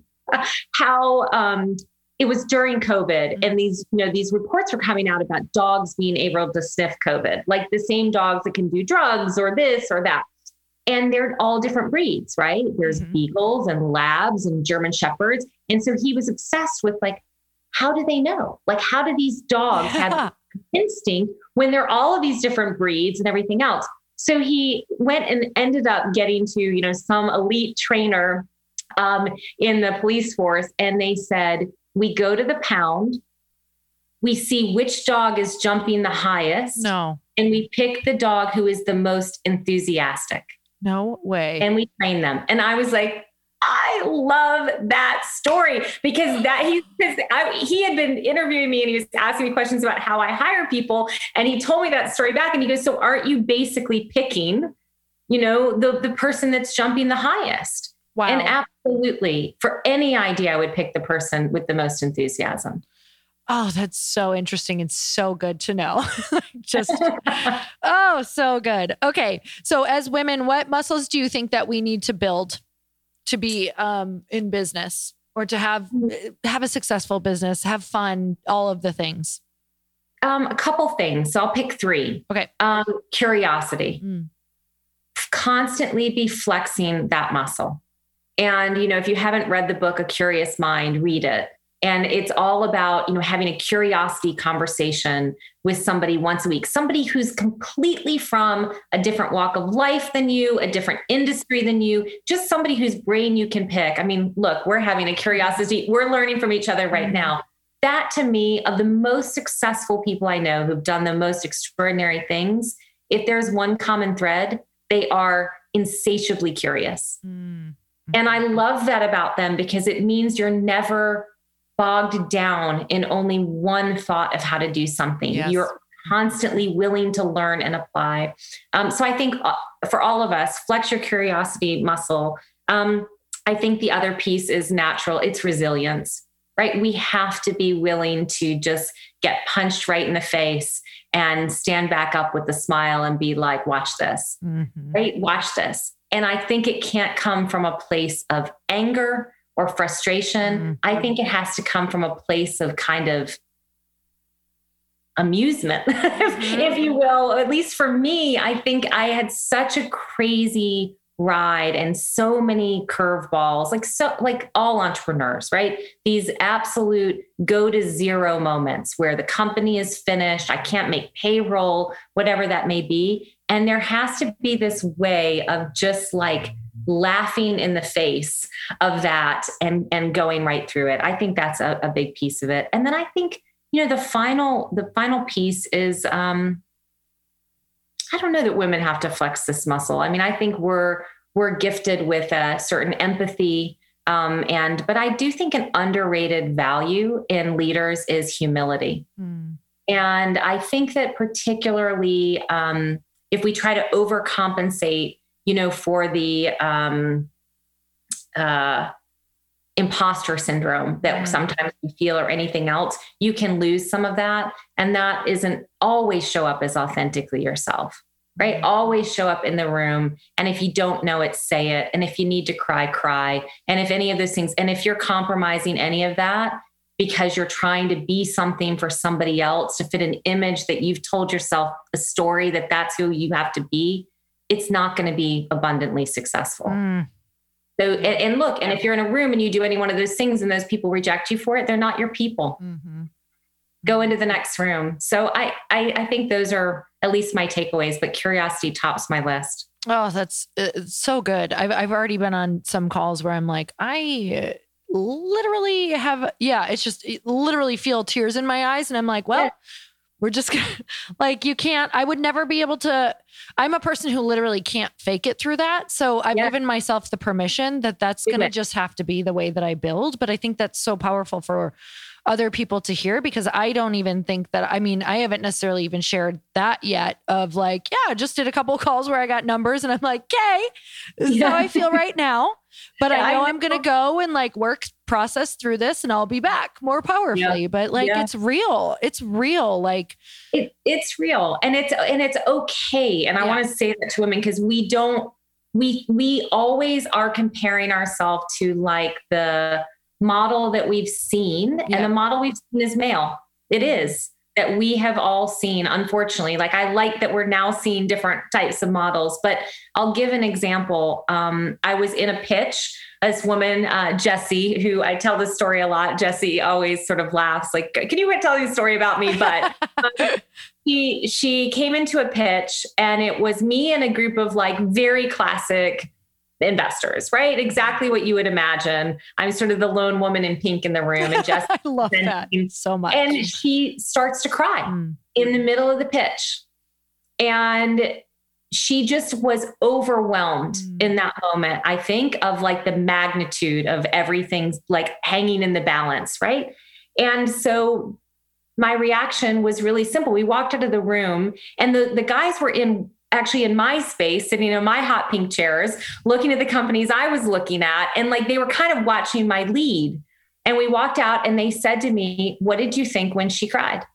how um, it was during COVID and these, you know, these reports were coming out about dogs being able to sniff COVID, like the same dogs that can do drugs or this or that. And they're all different breeds, right? There's Mm-hmm. beagles and labs and German shepherds. And so he was obsessed with like, how do they know? Like, how do these dogs have instinct when they're all of these different breeds and everything else? So he went and ended up getting to, you know, some elite trainer um, in the police force. And they said, we go to the pound, we see which dog is jumping the highest. No, And we pick the dog who is the most enthusiastic. no way. And we train them. And I was like, I love that story because that he, I, he had been interviewing me and he was asking me questions about how I hire people. And he told me that story back and he goes, so aren't you basically picking, you know, the, the person that's jumping the highest? Wow. And absolutely, for any idea, I would pick the person with the most enthusiasm. Oh, that's so interesting and so good to know. Just, oh, so good. Okay. So as women, what muscles do you think that we need to build to be um, in business or to have, have a successful business, have fun, all of the things? Um, a couple things. So I'll pick three. Okay. Um, curiosity. Mm. Constantly be flexing that muscle. And, you know, if you haven't read the book, A Curious Mind, read it. And it's all about, you know, having a curiosity conversation with somebody once a week, somebody who's completely from a different walk of life than you, a different industry than you, just somebody whose brain you can pick. I mean, look, we're having a curiosity. We're learning from each other right now. That to me, of the most successful people I know who've done the most extraordinary things, if there's one common thread, they are insatiably curious. Mm. And I love that about them because it means you're never bogged down in only one thought of how to do something. Yes. You're constantly willing to learn and apply. Um, so I think uh, for all of us, flex your curiosity muscle. Um, I think the other piece is natural. It's resilience, right? We have to be willing to just get punched right in the face and stand back up with a smile and be like, watch this, Mm-hmm. right? Watch this. And I think it can't come from a place of anger or frustration. Mm-hmm. I think it has to come from a place of kind of amusement, mm-hmm. if you will. At least for me, I think I had such a crazy ride and so many curveballs, like so, like all entrepreneurs, right? These absolute go to zero moments where the company is finished. I can't make payroll, whatever that may be. And there has to be this way of just like laughing in the face of that and, and going right through it. I think that's a, a big piece of it. And then I think, you know, the final, the final piece is, um, I don't know that women have to flex this muscle. I mean, I think we're, we're gifted with a certain empathy. Um, and, but I do think an underrated value in leaders is humility. Mm. And I think that particularly, um, if we try to overcompensate, you know, for the, um, uh, imposter syndrome that mm. sometimes we feel or anything else, you can lose some of that. And that isn't always show up as authentically yourself, right? Mm. Always show up in the room. And if you don't know it, say it. And if you need to cry, cry. And if any of those things, and if you're compromising any of that because you're trying to be something for somebody else to fit an image that you've told yourself, a story that that's who you have to be, it's not going to be abundantly successful. Mm. So, and, and look, and if you're in a room and you do any one of those things and those people reject you for it, they're not your people. Mm-hmm. Go into the next room. So I, I, I think those are at least my takeaways, but curiosity tops my list. Oh, that's uh, so good. I've, I've already been on some calls where I'm like, I literally have, yeah, it's just it literally feel tears in my eyes. And I'm like, well, yeah. We're just gonna, like, you can't, I would never be able to, I'm a person who literally can't fake it through that. So I've yeah. given myself the permission that that's going to just have to be the way that I build. But I think that's so powerful for other people to hear, because I don't even think that, I mean, I haven't necessarily even shared that yet of like, yeah, I just did a couple of calls where I got numbers and I'm like, okay, this is yeah. how I feel right now. But yeah, I know I I'm going to go and like work process through this and I'll be back more powerfully. Yeah. But like, yeah. it's real. It's real. Like it, it's real. And it's, and it's okay. And yeah. I want to say that to women, because we don't, we, we always are comparing ourselves to like the model that we've seen, yeah. and the model we've seen is male. It is that we have all seen, unfortunately. Like, I like that we're now seeing different types of models, but I'll give an example. Um, I was in a pitch, this woman, uh, Jessie, who I tell this story a lot. Jessie always sort of laughs like, can you tell you a story about me? But um, she, she came into a pitch and it was me and a group of like very classic investors, right? Exactly what you would imagine. I'm sort of the lone woman in pink in the room. And just I love that so much. And she starts to cry mm. in the middle of the pitch. And she just was overwhelmed mm. in that moment, I think, of like the magnitude of everything's like hanging in the balance, right? And so my reaction was really simple. We walked out of the room and the, the guys were in actually in my space, sitting in my hot pink chairs, looking at the companies I was looking at. And like, they were kind of watching my lead. And we walked out and they said to me, what did you think when she cried?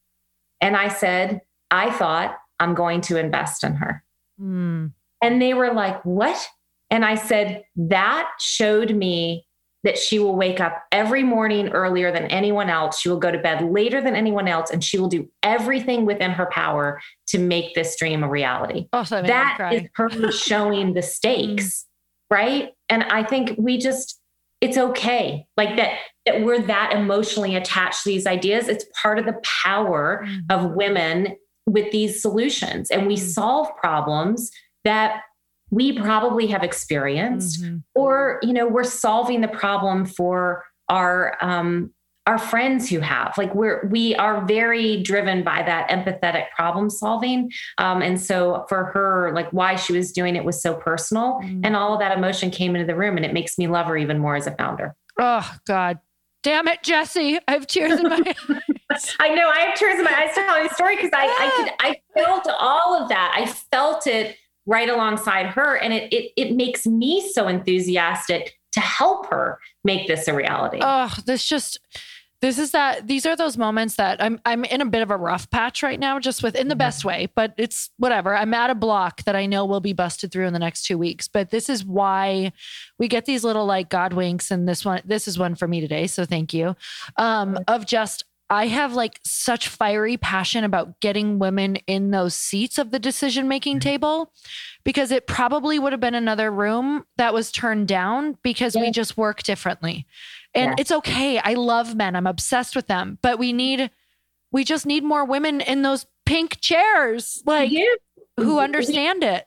And I said, I thought I'm going to invest in her. Mm. And they were like, what? And I said, that showed me that she will wake up every morning earlier than anyone else. She will go to bed later than anyone else. And she will do everything within her power to make this dream a reality. Oh, so that is her showing the stakes, right? And I think we just, it's okay. Like that, that we're that emotionally attached to these ideas. It's part of the power mm. of women with these solutions. And we mm. solve problems that we probably have experienced, mm-hmm. or, you know, we're solving the problem for our, um, our friends who have, like, we're, we are very driven by that empathetic problem solving. Um, and so for her, like why she was doing it was so personal, mm-hmm. and all of that emotion came into the room, and it makes me love her even more as a founder. Oh God, damn it, Jessie. I have tears in my eyes. I know I have tears in my eyes telling the story. Cause I, I could, I felt all of that. I felt it right alongside her. And it, it, it makes me so enthusiastic to help her make this a reality. Oh, this just, this is that, these are those moments that I'm, I'm in a bit of a rough patch right now, just with, in the mm-hmm. best way, but it's whatever. I'm at a block that I know will be busted through in the next two weeks, but this is why we get these little like God winks. And this one, this is one for me today. So thank you. Um, of just, I have like such fiery passion about getting women in those seats of the decision-making table, because it probably would have been another room that was turned down because yeah. we just work differently. And yeah. it's okay. I love men. I'm obsessed with them, but we need, we just need more women in those pink chairs, like yeah. who understand it.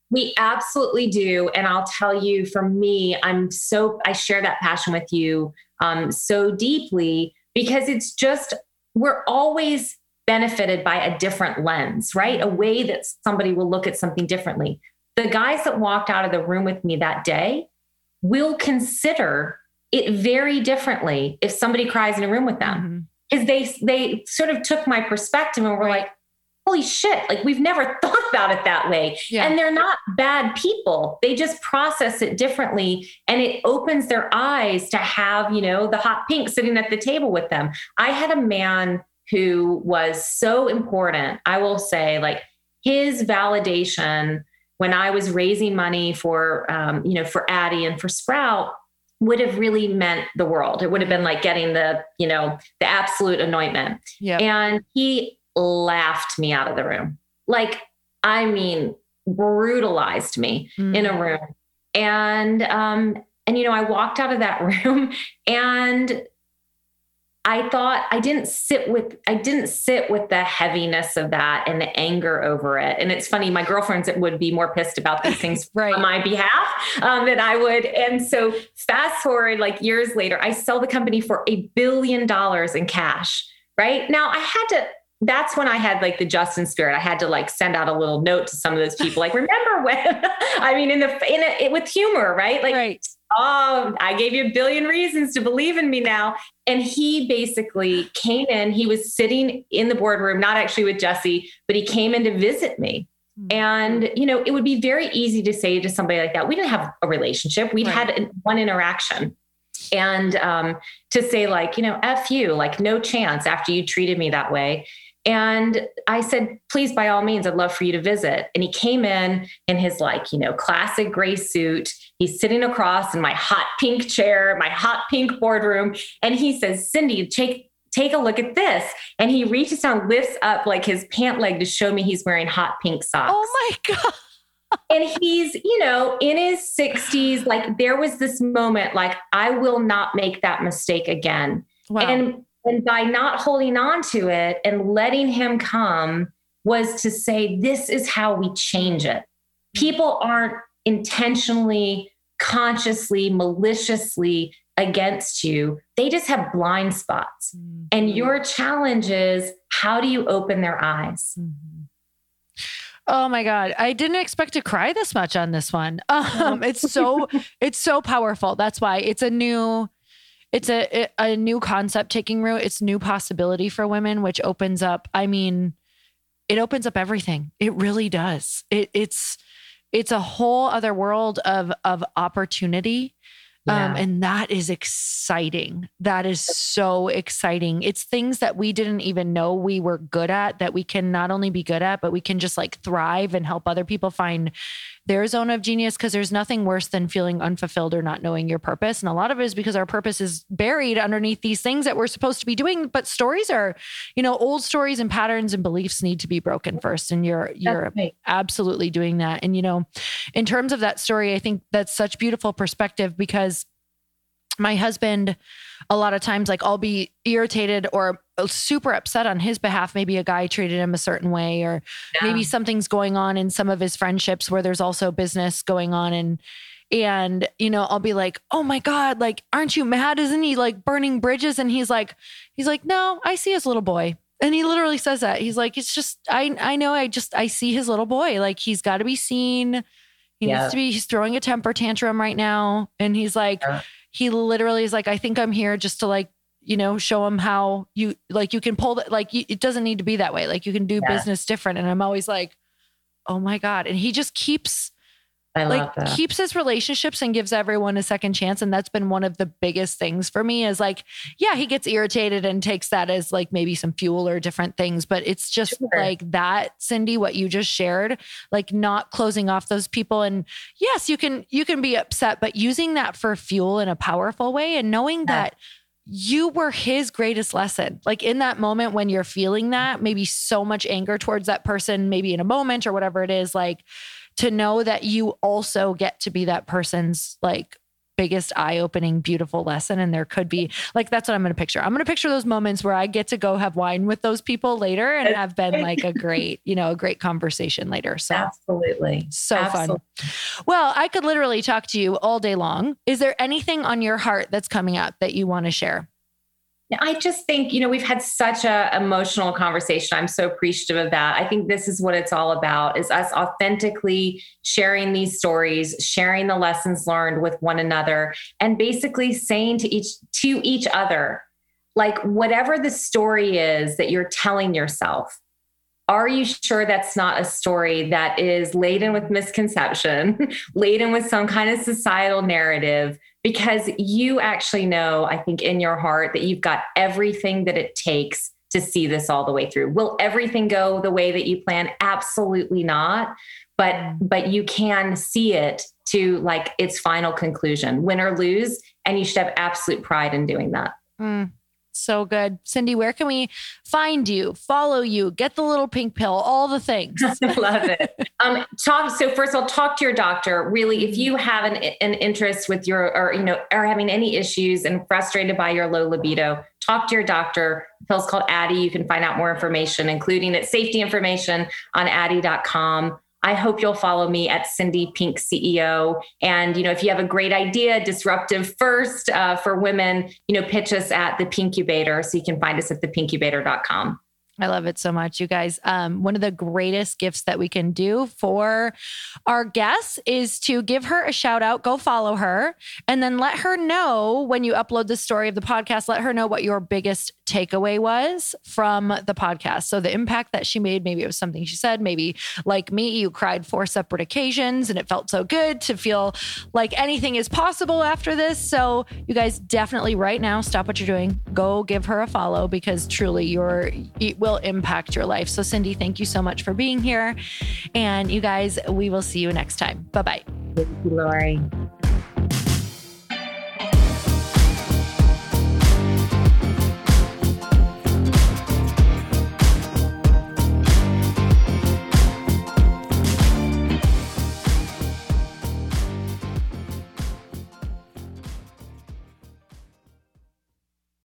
We absolutely do. And I'll tell you, for me, I'm so, I share that passion with you um, so deeply because it's just, we're always benefited by a different lens, right? A way that somebody will look at something differently. The guys that walked out of the room with me that day will consider it very differently if somebody cries in a room with them. Because mm-hmm. they they sort of took my perspective and were right. like, holy shit, like we've never thought about it that way. Yeah. And they're not bad people. They just process it differently. And it opens their eyes to have, you know, the hot pink sitting at the table with them. I had a man who was so important. I will say, like, his validation when I was raising money for, um, you know, for Addie and for Sprout would have really meant the world. It would have been like getting the, you know, the absolute anointment. Yep. And he laughed me out of the room. Like, I mean, brutalized me mm. in a room. And, um, and, you know, I walked out of that room and I thought I didn't sit with, I didn't sit with the heaviness of that and the anger over it. And it's funny, my girlfriends would be more pissed about these things right. on my behalf um, than I would. And so fast forward, like years later, I sell the company for a billion dollars in cash. Right now, I had to, that's when I had like the Justin spirit. I had to like send out a little note to some of those people. Like, remember when, I mean, in the, in a, it, with humor, right? Like, right. oh, I gave you a billion reasons to believe in me now. And he basically came in, he was sitting in the boardroom, not actually with Jesse, but he came in to visit me. Mm-hmm. And, you know, it would be very easy to say to somebody like that, we didn't have a relationship. We'd right. had one interaction. And um, to say like, you know, F you, like no chance after you treated me that way. And I said, please, by all means, I'd love for you to visit. And he came in in his like, you know, classic gray suit. He's sitting across in my hot pink chair, my hot pink boardroom. And he says, Cindy, take, take a look at this. And he reaches down, lifts up like his pant leg to show me he's wearing hot pink socks. Oh my God. And he's, you know, in his sixties, like there was this moment, like, I will not make that mistake again. Wow. And And by not holding on to it and letting him come was to say, this is how we change it. People aren't intentionally, consciously, maliciously against you. They just have blind spots. Mm-hmm. And your challenge is, how do you open their eyes? Mm-hmm. Oh my God. I didn't expect to cry this much on this one. Um, it's so, it's so powerful. That's why it's a new... It's a a new concept taking root. It's new possibility for women, which opens up, I mean, it opens up everything. It really does. It, it's it's a whole other world of of opportunity. Yeah. Um, and that is exciting. That is so exciting. It's things that we didn't even know we were good at, that we can not only be good at, but we can just like thrive and help other people find their zone of genius. Cause there's nothing worse than feeling unfulfilled or not knowing your purpose. And a lot of it is because our purpose is buried underneath these things that we're supposed to be doing. But stories are, you know, old stories and patterns and beliefs need to be broken first. And you're, you're right. absolutely doing that. And, you know, in terms of that story, I think that's such beautiful perspective because my husband, a lot of times, like I'll be irritated or super upset on his behalf. Maybe a guy treated him a certain way, or yeah. maybe something's going on in some of his friendships where there's also business going on. And, and, you know, I'll be like, oh my God, like, aren't you mad? Isn't he like burning bridges? And he's like, he's like, no, I see his little boy. And he literally says that. He's like, it's just, I, I know, I just, I see his little boy. Like, he's got to be seen. He yeah. needs to be, he's throwing a temper tantrum right now. And he's like, yeah. he literally is like, I think I'm here just to like, you know, show him how you, like, you can pull that, like, you, it doesn't need to be that way. Like, you can do yeah. business different. And I'm always like, oh my God. And he just keeps, I like, love that. keeps his relationships and gives everyone a second chance. And that's been one of the biggest things for me is like, yeah, he gets irritated and takes that as like maybe some fuel or different things, but it's just sure. like that, Cindy, what you just shared, like not closing off those people. And yes, you can, you can be upset, but using that for fuel in a powerful way and knowing yeah. that you were his greatest lesson. Like in that moment when you're feeling that, maybe so much anger towards that person, maybe in a moment or whatever it is, like, to know that you also get to be that person's like biggest eye-opening, beautiful lesson. And there could be like, that's what I'm going to picture. I'm going to picture those moments where I get to go have wine with those people later and have been like a great, you know, a great conversation later. So absolutely. So absolutely. fun. Well, I could literally talk to you all day long. Is there anything on your heart that's coming up that you want to share? I just think, you know, we've had such a emotional conversation. I'm so appreciative of that. I think this is what it's all about, is us authentically sharing these stories, sharing the lessons learned with one another, and basically saying to each, to each other, like, whatever the story is that you're telling yourself, are you sure that's not a story that is laden with misconception, laden with some kind of societal narrative? Because you actually know, I think, in your heart that you've got everything that it takes to see this all the way through. Will everything go the way that you plan? Absolutely not. But, but you can see it to like its final conclusion, win or lose. And you should have absolute pride in doing that. Mm. So good. Cindy, where can we find you, follow you, get the little pink pill, all the things? I love it. Um, talk. So first of all, talk to your doctor. Really, if you have an, an interest with your, or, you know, are having any issues and frustrated by your low libido, talk to your doctor. The pill's called Addyi. You can find out more information, including its safety information, on addyi dot com. I hope you'll follow me at Cindy Pink C E O. And, you know, if you have a great idea, disruptive first uh, for women, you know, pitch us at the Pinkubator. So you can find us at the pinkubator dot com. I love it so much, you guys. Um, one of the greatest gifts that we can do for our guests is to give her a shout out, go follow her, and then let her know when you upload the story of the podcast, let her know what your biggest takeaway was from the podcast. So the impact that she made, maybe it was something she said, maybe like me, you cried four separate occasions and it felt so good to feel like anything is possible after this. So you guys definitely right now, stop what you're doing, go give her a follow, because truly you're, it will impact your life. So Cindy, thank you so much for being here. And you guys, we will see you next time. Bye-bye. Thank you, Lori.